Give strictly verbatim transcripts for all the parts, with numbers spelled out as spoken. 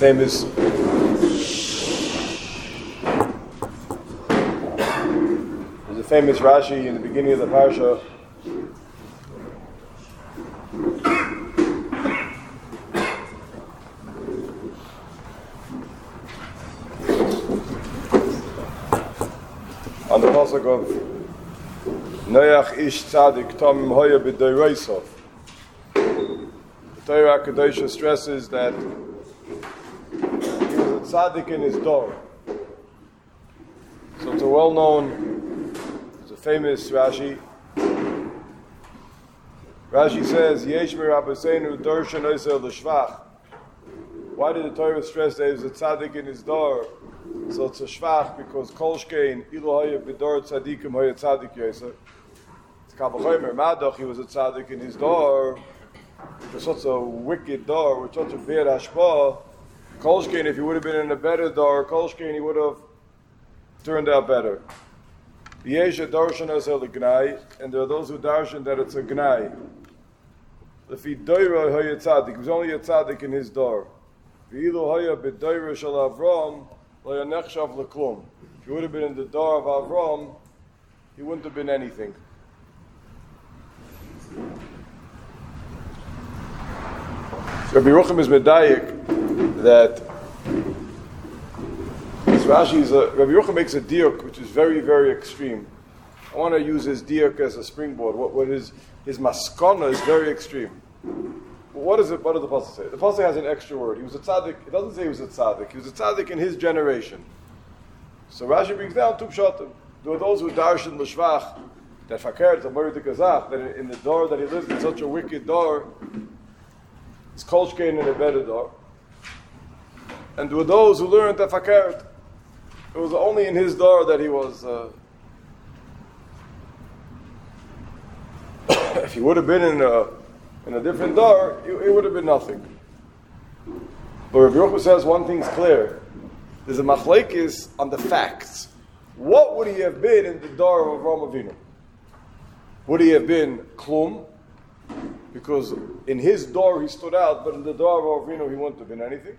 famous there's a famous Rashi in the beginning of the parsha. On the pasuk of Noach ish tzadik tamim hoya b'doiraisov. The Torah Kedosha stresses that he was a tzaddik in his door. So it's a well-known, it's a famous Rashi. Rashi says, Yesh mirabbaseinu dorshan oisel l'shvach. Why did the Torah stress that he was a tzaddik in his door? So it's a shvach because kol shkein ilu hoya b'dor tzaddikim hoya tzaddik yosef. It's Kabbalah Madach, he was a tzaddik in his door. It was such a wicked door, with such a bad hashpah. Kolshkein, if he would have been in a better door, Kolshkein, he would have turned out better. Yesha darshan as a gnai, and there are those who darshan that it's a gnai. If he doira hoya tzaddik, he was only a tzaddik in his door. V'ilu hoya b'doira shel Avram, lo yanechshav l'klum. If he would have been in the door of Avram, he wouldn't have been anything. Rabbi Yerucham is medayik that this Rashi is a, Rabbi Yerucham makes a diuk which is very, very extreme. I want to use his diuk as a springboard. What, what is his maskana is very extreme. What is it? What does the pasuk say? The pasuk has an extra word. He was a tzaddik. It doesn't say he was a tzaddik. He was a tzaddik in his generation. So Rashi brings down two pshatim. There are those who darshan l'shvach that fakir to murder the gazach that in the door that he lives in such a wicked door. It's kolshkein in a better door. And there were those who learned that fakert. It was only in his door that he was. Uh, if he would have been in a in a different door, it, it would have been nothing. But Rabbi Yerucham says one thing's clear: there's a machlekes on the facts. What would he have been in the door of Avraham Avinu? Would he have been klum? Because in his door he stood out, but in the door of Avinu he wouldn't have been anything.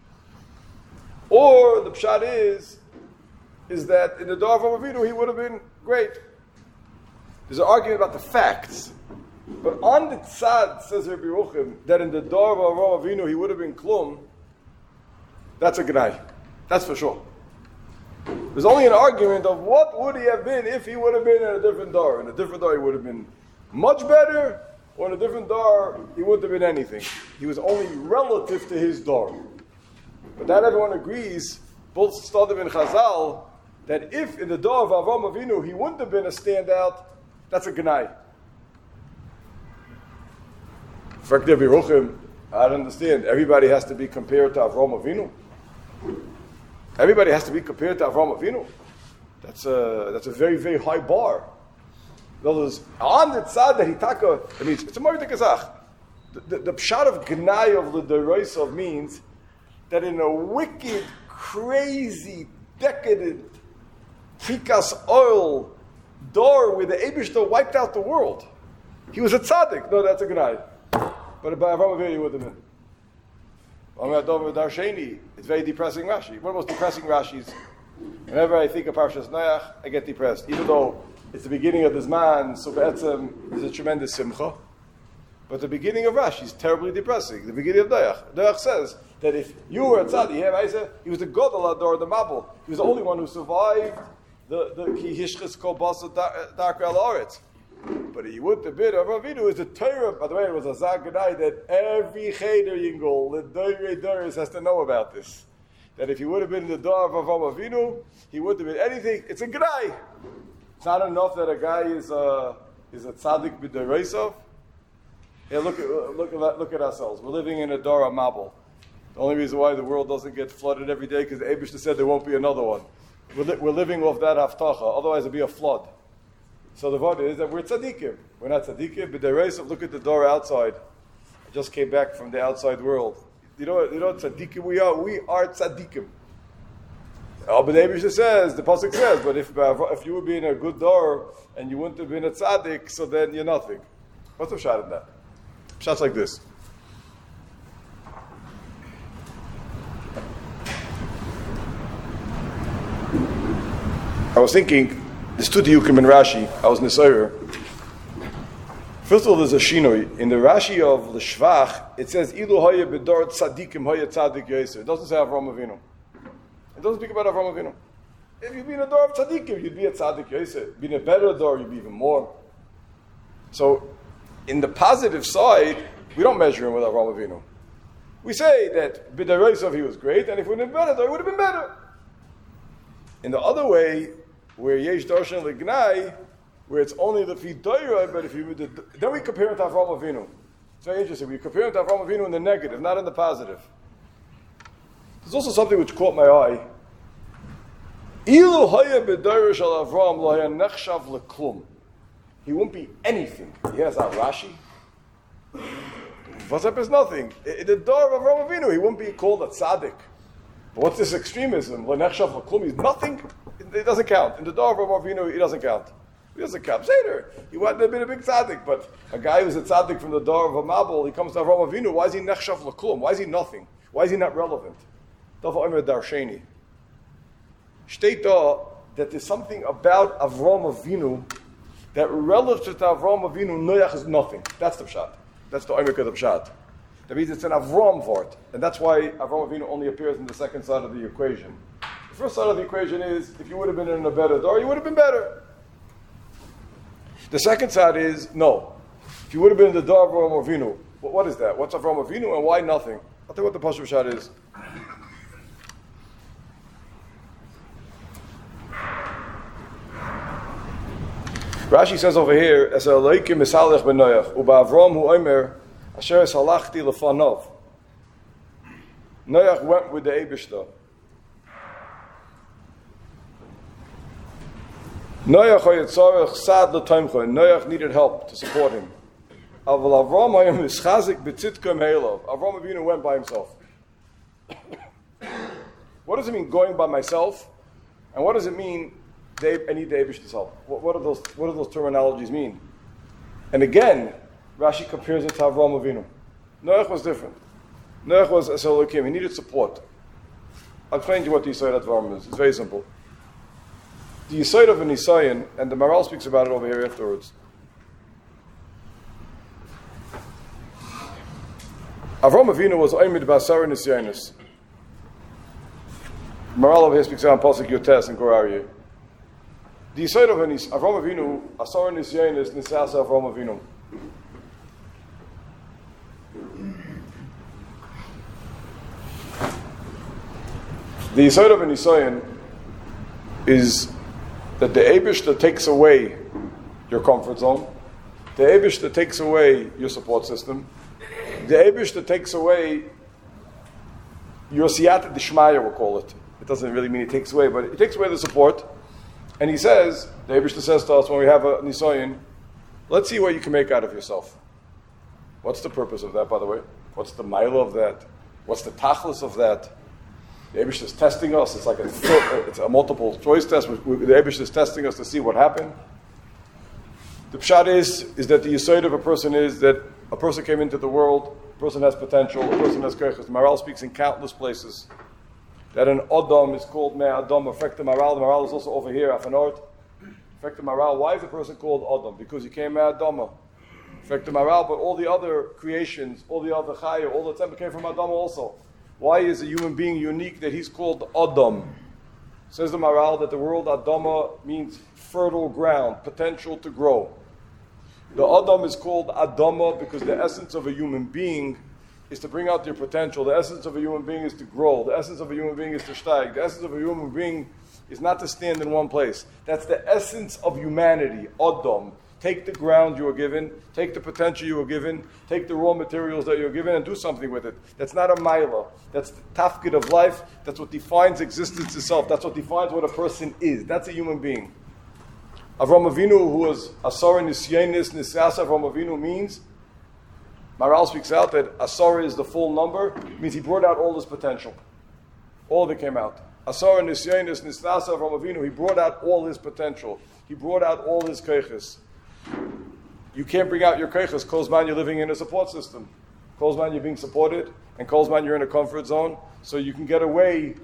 Or the pshat is, is that in the door of Avinu he would have been great. There's an argument about the facts. But on the tzad, says Rabbi Yerucham, that in the door of Avraham Avinu he would have been klum, that's a gnai. That's for sure. There's only an argument of what would he have been if he would have been in a different door. In a different door he would have been much better, or in a different door, he wouldn't have been anything. He was only relative to his door. But that everyone agrees, both Stadim and Chazal, that if in the door of Avraham Avinu he wouldn't have been a standout, that's a gnai. For Rabbi Yerucham, I don't understand. Everybody has to be compared to Avraham Avinu. Everybody has to be compared to Avraham Avinu. That's a, that's a very, very high bar. In other words, on the tzad that he taka, I mean, it's a moed kazach. The, the, the pshat of gnai of the deroisov means that in a wicked, crazy, decadent, fikas oil door where the Eibishter wiped out the world, he was a tzaddik. No, that's a gnai. But by Avraham Avinu he would have been. It's very depressing Rashi. One of the most depressing Rashis. Whenever I think of Parshas Noach, I get depressed. Even though it's the beginning of this man, so Be'etzem is a tremendous simcha. But the beginning of Rashi is terribly depressing. The beginning of Noach. Noach says that if you were a tzaddik, he was the Godel Ador, the Mabul. He was the only one who survived the Ki Hishchis Kol Basa Dark El Oretz. But he wouldn't have been. Avraham Avinu is the Torah. By the way, it was a Zagadai that every Cheder Yingol, the Doire Doris, has to know about this. That if he would have been in the door of Avraham Avinu, he wouldn't have been anything. It's a G'day. It's not enough that a guy is a, is a tzaddik b'dereisov. Yeah, look at look at look at ourselves. We're living in a Dora Mabel. The only reason why the world doesn't get flooded every day because the Eibishter said there won't be another one. We're, li- we're living off that haftacha. Otherwise, it'd be a flood. So the word is that we're tzaddikim. We're not tzaddikim. B'dereisov. Look at the door outside. I just came back from the outside world. You know, you know what tzaddikim we are? We are tzaddikim. Oh, but the Eibishter says, the pasuk says, but if if you would be in a good door and you wouldn't have been a tzaddik, so then you're nothing. What's the shot in that? Shots like this. I was thinking, there's two diukim in Rashi. I was Nisayr. First of all, there's a shinoi. In the Rashi of the Shvach, it says, Ilu hoye bedor tzadikim hoye tzadik yoser. It doesn't say Avram Avinu. It doesn't speak about Avram Avinu. If you'd be in a door of tzadikim, you'd be a tzadik yoser. Be in a better door, you'd be even more. So, in the positive side, we don't measure him with Avram Avinu. We say that b'derosov he was great, and if we would have been better, it would have been better. In the other way, where yesh darshan legnai, where it's only the fidoira, but if you then we compare it to Avram Avinu. It's very interesting. We compare it to Avram Avinu in the negative, not in the positive. There's also something which caught my eye. Ilu haya b'doira shel Avram lo haya nechshav leklum. He won't be anything. He has a Rashi. What's up is nothing. In the door of Avram Avinu, he won't be called a tzaddik. But what's this extremism? Lo nechshav leklum. He's nothing. It doesn't count. In the door of Avram Avinu, he doesn't count. He doesn't count. Seder. He wouldn't have been a big tzaddik, but a guy who's a tzaddik from the door of a Mabul, he comes to Avram Avinu. Why is he nechshav leklum? Why is he nothing? Why is he not relevant? Dava Omer Darsheni. Steht da that there's something about Avram Avinu that relative to Avram Avinu, Noach is nothing. That's the pshat. That's the Omer of the pshat. That means it's an Avram vort, and that's why Avram Avinu only appears in the second side of the equation. The first side of the equation is if you would have been in a better door, you would have been better. The second side is, no. If you would have been in the door of Avram Avinu, well, what is that? What's Avram Avinu and why nothing? I'll tell you what the Pashup Shad is. Rashi says over here, as a Elohim misalech ben Noach, uba Avram hu omer, asher es halachti lefanov. Noach went with the Eibishter. Noach hayetzorech sad l'toimcha. Noach needed help to support him. Aval Avram hayom mischazik b'tzitkom heilov. Avram Avinu went by himself. What does it mean going by myself? And what does it mean I need the Eibishter's help? What, what are those? What do those terminologies mean? And again, Rashi compares it to Avram Avinu. Noach was different. Noach was as Elohim. He needed support. I'll explain to you what the Yisayid Advarim is. It's very simple. The Yisayid of an Nisayan, and the Maral speaks about it over here afterwards. Avram Avinu was Oimid Basar Nisyanis. Maral over here speaks about Pasuk Yotes and Goraryeh. The Yisayid of Avram Avinu, Asar Nisyanis Nisasa Avram Avinu. The Yisayid of an Nisayan is that the Eibishter takes away your comfort zone. The Eibishter takes away your support system. The Eibishter takes away your siyata dishmaya, we'll call it. It doesn't really mean it takes away, but it takes away the support. And he says, the Eibishter says to us when we have a Nisayan, let's see what you can make out of yourself. What's the purpose of that, by the way? What's the mila of that? What's the tachlis of that? The Eibishter is testing us. It's like a, it's a multiple choice test. The Eibishter is testing us to see what happened. The pshat is, is that the yesod of a person is that a person came into the world, a person has potential, a person has koiches. The Maral speaks in countless places that an Adam is called Me Adam. Affect the Maral. The Maral is also over here, Afanort. Affect the Maral. Why is the person called Adam? Because he came Me Adama. Affect the Maral, but all the other creations, all the other Chaya, all the temple came from Adam also. Why is a human being unique that he's called Adam? Says the Maral that the word Adama means fertile ground, potential to grow. The Adam is called Adama because the essence of a human being is to bring out your potential. The essence of a human being is to grow. The essence of a human being is to steig. The essence of a human being is not to stand in one place. That's the essence of humanity, Adam. Take the ground you were given, take the potential you were given, take the raw materials that you were given and do something with it. That's not a mila. That's the tafkid of life. That's what defines existence itself. That's what defines what a person is. That's a human being. Avram Avinu, who was Asara Nisyanis Nisasa, Avram Avinu means, Maral speaks out that Asara is the full number, means he brought out all his potential. All of it came out. Asara Nisyanis Nisasa, Avram Avinu, he brought out all his potential. He brought out all his keiches. You can't bring out your keiches. Kozman, you're living in a support system. Kozman, you're being supported, and Kozman, you're in a comfort zone, so you can get away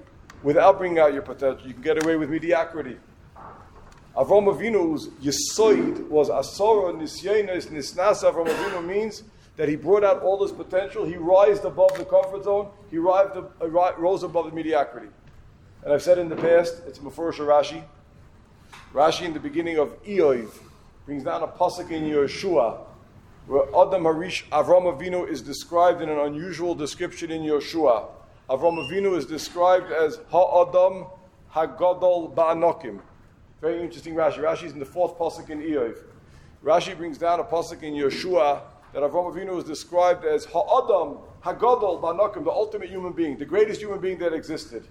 without bringing out your potential. You can get away with mediocrity. Avram Avinu's Yesoid was Asora Nisyenes Nisnasa. Avram Avinu means that he brought out all his potential. He rised above the comfort zone. He arrived, uh, rose above the mediocrity. And I've said in the past, it's Mefurish Rashi. Rashi in the beginning of Eoiv brings down a pasuk in Yeshua, where Adam Harish Avram Avinu is described in an unusual description in Yeshua. Avram Avinu is described as Ha-Adam Ha-Gadol Ba'anokim. Very interesting Rashi. Rashi is in the fourth pasuk in Eoiv. Rashi brings down a pasuk in Yeshua that Avram Avinu is described as Ha-Adam Ha-Gadol Ba'anokim, the ultimate human being, the greatest human being that existed.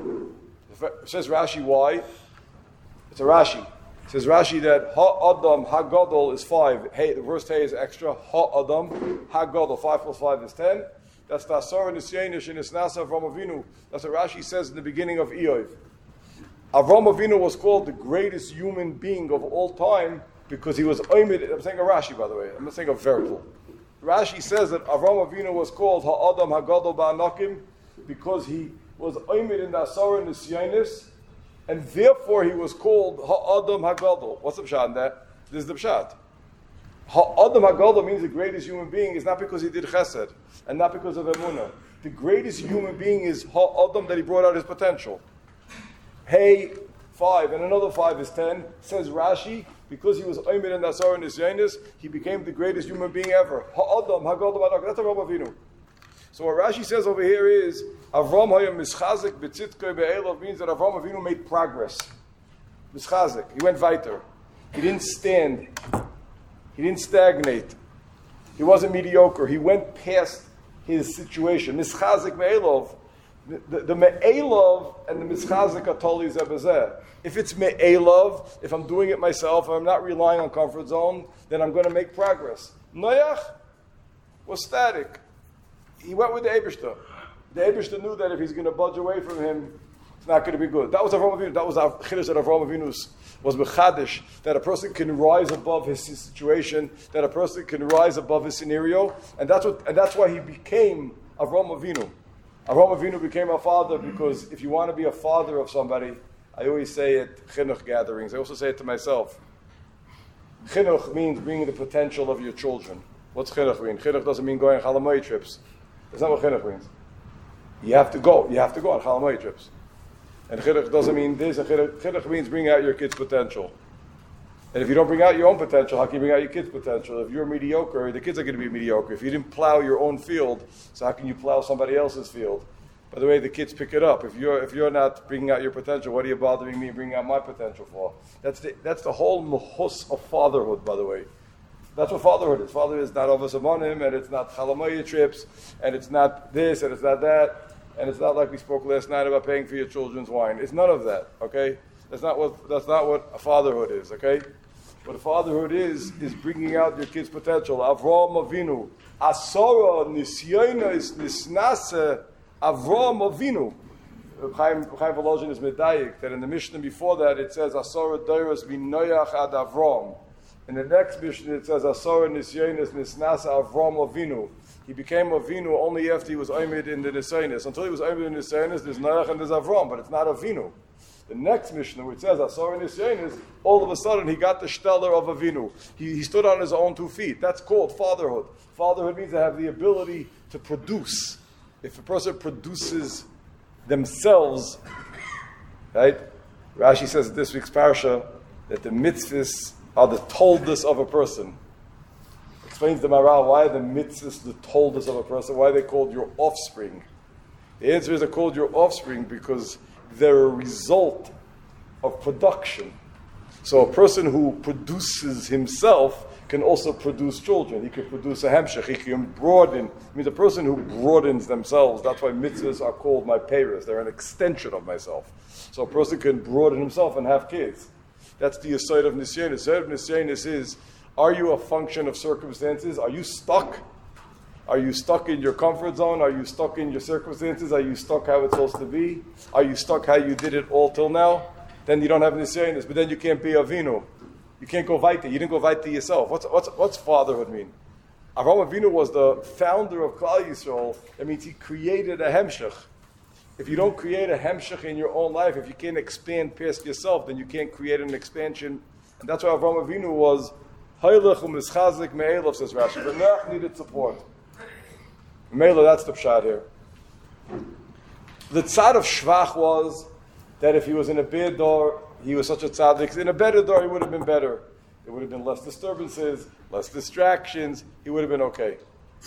It says Rashi why. It's a Rashi. It says Rashi that Ha-Adam Ha-Gadol is five. Hey, the first hey is extra. Ha-Adam Ha-Gadol. Five plus five is ten. That's the Asara Nisyenish and Isnasa Avram Avinu. That's what Rashi says in the beginning of Eoiv. Avram Avinu was called the greatest human being of all time because he was Oimid. I'm saying a Rashi, by the way. I'm not saying a vertical. Rashi says that Avram Avinu was called Ha-Adam Ha-Gadol Ba'anokim because he was Oimid in the Asara Nisyenis, and therefore he was called Ha-Adam Ha-Gadol. What's the pshat in that? This is the pshat. Ha-Adam Ha-Gadol means the greatest human being is not because he did chesed, and not because of emunah. The greatest human being is Ha-Adam, that he brought out his potential. Hey, five, and another five is ten. Says Rashi, because he was Oimid in the Asara Nisyenis, he became the greatest human being ever. Ha-Adam Ha-Gadol Ba'anokim. That's Avram Avinu. So what Rashi says over here is Avram Hayam Mischazik B'Tzitkei Be'elav means that Avram Avinu made progress. Mischazik. He went weiter. He didn't stand. He didn't stagnate. He wasn't mediocre. He went past his situation. Mischazik Be'elav. The, the, the Me'elav and the Mischazik are totally zebazeh. If it's Me'elav, if I'm doing it myself, if I'm not relying on comfort zone, then I'm going to make progress. Noach was static. He went with the Eibishter. The Eibishter knew that if he's going to budge away from him, it's not going to be good. That was Avram Avinu. That was our chiddush that Avram Avinu was mechadish, that a person can rise above his situation, that a person can rise above his scenario, and that's what, and that's why he became Avram Avinu. Avram Avinu became a father because if you want to be a father of somebody, I always say at chinuch gatherings. I also say it to myself. Chinuch means bringing the potential of your children. What's chinuch mean? Chinuch doesn't mean going on chalamoy trips. That's not what chinuch means. You have to go. You have to go on chalamoy trips. And chinuch doesn't mean this. And chinuch, chinuch means bring out your kid's potential. And if you don't bring out your own potential, how can you bring out your kid's potential? If you're mediocre, the kids are going to be mediocre. If you didn't plow your own field, so how can you plow somebody else's field? By the way, the kids pick it up. If you're if you're not bringing out your potential, what are you bothering me bringing out my potential for? That's the that's the whole mahus of fatherhood, by the way. That's what fatherhood is. Fatherhood is not ovas amonim, and it's not chalamoya trips, and it's not this, and it's not that, and it's not like we spoke last night about paying for your children's wine. It's none of that, okay? That's not what that's not what a fatherhood is, okay? What a fatherhood is, is bringing out your kid's potential. Avram Avinu. Asora nisyonos nisnase Avram Avinu. Chaim Volozhin is medayik that in the Mishnah before that it says Asora doros minoyach ad Avram. In the next Mishnah it says Asora nisyonos nisnase Avram Avinu. He became Avinu only after he was Oimid in the Nisyonos. Until he was Oimid in the Nisyonos, there's Noach and there's Avram, but it's not Avinu. The next Mishnah, where it says Asor Nisyonos, all of a sudden he got the stellar of Avinu. He, he stood on his own two feet. That's called fatherhood. Fatherhood means to have the ability to produce. If a person produces themselves, right? Rashi says in this week's parasha that the mitzvahs are the toldus of a person. Explains the Maral why the mitzvahs the toldus of a person. Why are they called your offspring? The answer is they're called your offspring because they're a result of production. So a person who produces himself can also produce children. He can produce a hemshech. He can broaden. I mean, the person who broadens themselves, that's why mitzvahs are called my peiros. They're an extension of myself. So a person can broaden himself and have kids. That's the aside of nisyonos. The aside of nisyonos is, are you a function of circumstances? Are you stuck? Are you stuck in your comfort zone? Are you stuck in your circumstances? Are you stuck how it's supposed to be? Are you stuck how you did it all till now? Then you don't have nisyonos, but then you can't be Avinu. You can't go weiter. You didn't go weiter yourself. What's, what's, what's fatherhood mean? Avram Avinu was the founder of Klal Yisrael. That means he created a hemshech. if you don't create a hemshech in your own life, if you can't expand past yourself, then you can't create an expansion. And that's why Avraham Avinu was Haylech u'mischazik me'elav, says Rashi. But Noach needed support. Me'elav, that's the pshat here. The tzad of Shvach was that if he was in a bad door, he was such a tzaddik. In a better door, he would have been better. There would have been less disturbances, less distractions. He would have been okay.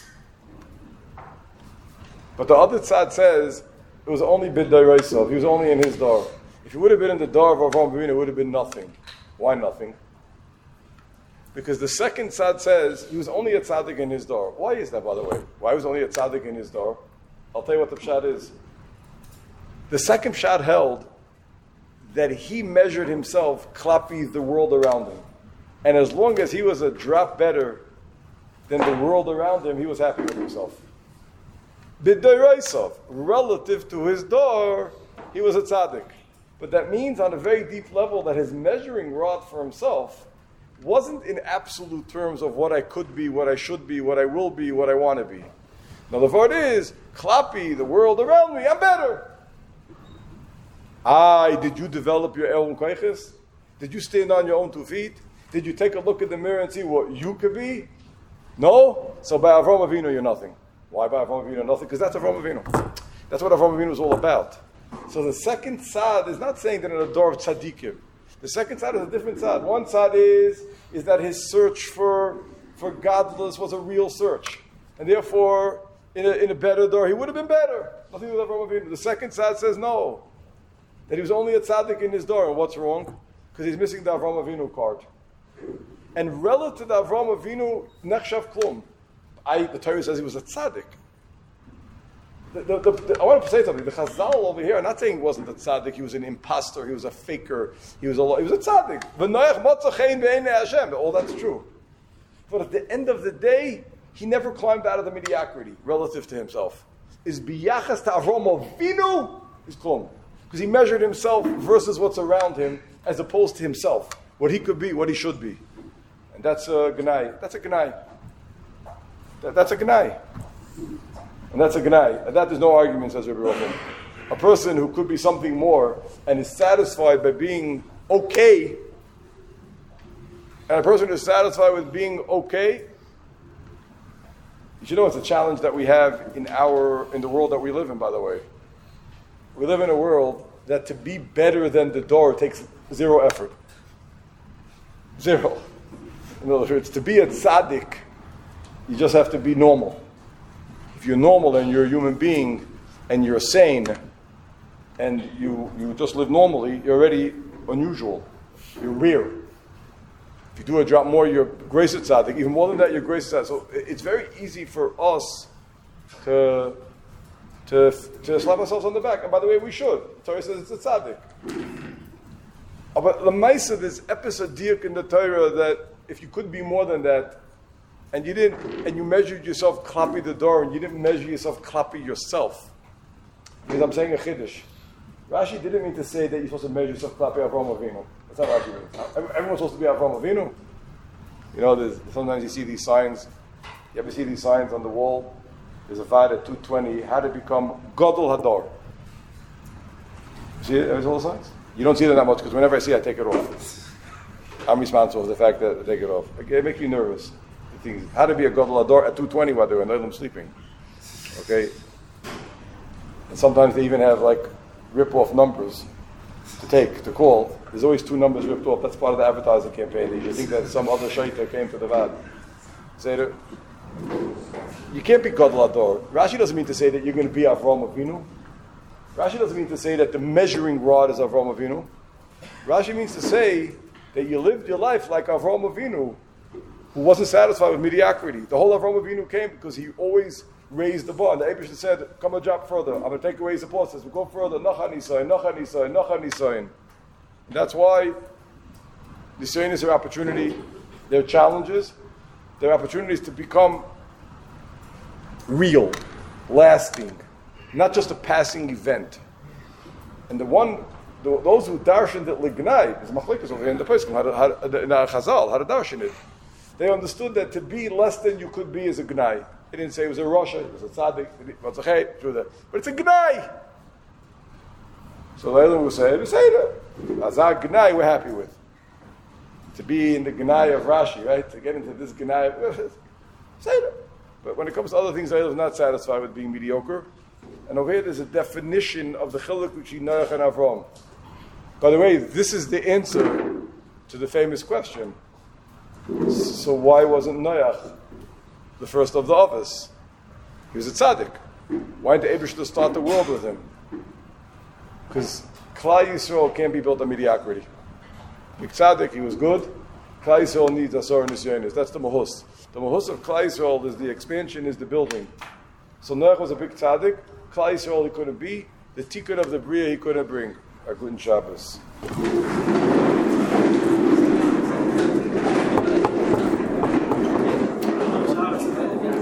But the other tzad says it was only bid da'irasav. He was only in his door. If he would have been in the door of Avraham Avinu, it would have been nothing. Why nothing? Because the second tzad says he was only a tzaddik in his door. Why is that, by the way? Why was only a tzaddik in his door? I'll tell you what the pshat is. The second pshat held that he measured himself klapi the world around him. And as long as he was a drop better than the world around him, he was happy with himself. B'dayraisov, relative to his door, he was a tzaddik. But that means on a very deep level that his measuring rod for himself wasn't in absolute terms of what I could be, what I should be, what I will be, what I want to be. Now the word is, klapi, the world around me, I'm better. I, did you develop your own koiches? Did you stand on your own two feet? Did you take a look in the mirror and see what you could be? No? So by Avraham Avinu, you're nothing. Why by Avraham Avinu, nothing? Because that's Avraham Avinu. That's what Avraham Avinu is all about. So the second tzad is not saying that in a door of tzaddikim. The second tzad is a different tzad. One tzad is, is that his search for, for godless was a real search. And therefore, in a, in a better door, he would have been better. Nothing with Avraham Avinu. The second tzad says no. That he was only a tzaddik in his door. And what's wrong? Because he's missing the Avraham Avinu card. And relative to the Avraham Avinu, nechshav klum. I, the Torah says he was a tzaddik. The, the, the, the, I want to say something. The Chazal over here, I'm not saying he wasn't a tzaddik, he was an impostor, he was a faker, he was a, he was a tzaddik. All that's true. But at the end of the day, he never climbed out of the mediocrity relative to himself. Is biyachas to Avraham Avinu is klum. Because he measured himself versus what's around him as opposed to himself. What he could be, what he should be. And that's a gnai. That's a gnai. That, that's a gnai. And that's a gnai. And that there's no argument, says Rabbi Rochel. A person who could be something more and is satisfied by being okay, and a person who is satisfied with being okay, you should know it's a challenge that we have in our in the world that we live in, by the way. We live in a world that to be better than the door takes zero effort. Zero. In other words, to be a tzaddik, you just have to be normal. If you're normal and you're a human being and you're sane and you, you just live normally, you're already unusual. You're rare. If you do a drop more, you're grace tzaddik. Even more than that, you're grace tzaddik. So it's very easy for us to, to, to slap ourselves on the back. And by the way, we should. The Torah says it's a tzaddik. But the Maisa, this episode diuk in the Torah that if you could be more than that, and you didn't, and you measured yourself klapi the door, and you didn't measure yourself klapi yourself. Because I'm saying a chiddush. Rashi didn't mean to say that you're supposed to measure yourself klapi Avraham Avinu. That's not what Rashi means. Everyone's supposed to be Avraham Avinu. You know, there's, sometimes you see these signs. You ever see these signs on the wall? There's a vad at two twenty, how to become Gadol Hador. See it? There's all the signs? You don't see them that much because whenever I see it, I take it off. I'm responsible for the fact that I take it off. It makes you nervous. The thing is, how to be a Gadol Hador at two twenty while they're in them sleeping. Okay? And sometimes they even have like rip-off numbers to take, to call. There's always two numbers ripped off. That's part of the advertising campaign. You think that some other shaita came to the vad. Say that you can't be Gadol Hador. Rashi doesn't mean to say that you're going to be Avraham Avinu. Rashi doesn't mean to say that the measuring rod is Avraham Avinu. Rashi means to say that you lived your life like Avraham Avinu, who wasn't satisfied with mediocrity. The whole Avraham Avinu came because he always raised the bar. And the Abish said, come a drop further. I'm going to take away his apostles. We'll go further. Nachan Nisayin, Nachan Nisayin, Nachan Nisayin. That's why Nisayin is their opportunity, their challenges, their opportunities to become real, lasting, not just a passing event. And the one, the, those who darshan that lignai, is machlikas over here in the Pesach, how to, in our Chazal, how to darshan it. They understood that to be less than you could be is a gnai. It didn't say it was a Rasha, it was a tzaddik, but it's a gnai. So Leilim will say, Beseder. Azar Gnai, we're happy with. To be in the Gnai of Rashi, right? To get into this Gnai of Beseder. But when it comes to other things, Leilim is not satisfied with being mediocre. And over here, there's a definition of the chiluk between Noach and Avram. By the way, this is the answer to the famous question. So why wasn't Noach the first of the office? He was a tzaddik. Why didn't the Eibishter start the world with him? Because Klal Yisrael can't be built on mediocrity. Big tzaddik, he was good. Klal Yisrael needs asor and nisyonis. That's the mahus. The mahus of Klal Yisrael is the expansion, is the building. So Noach was a big tzaddik. Klal Yisrael he couldn't be. The tikkun of the bria he couldn't bring. A good Shabbos.